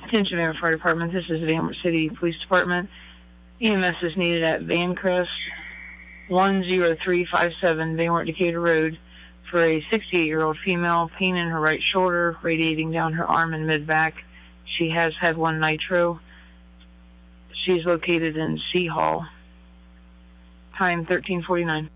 Attention Van Wert Fire Department, this is Van Wert City Police Department. EMS is needed at Vancrest 10357 Van Wert Decatur Road for a 68-year-old female, pain in her right shoulder, radiating down her arm and mid-back. She has had 1 nitro. She's located in C Hall. Time 13:49.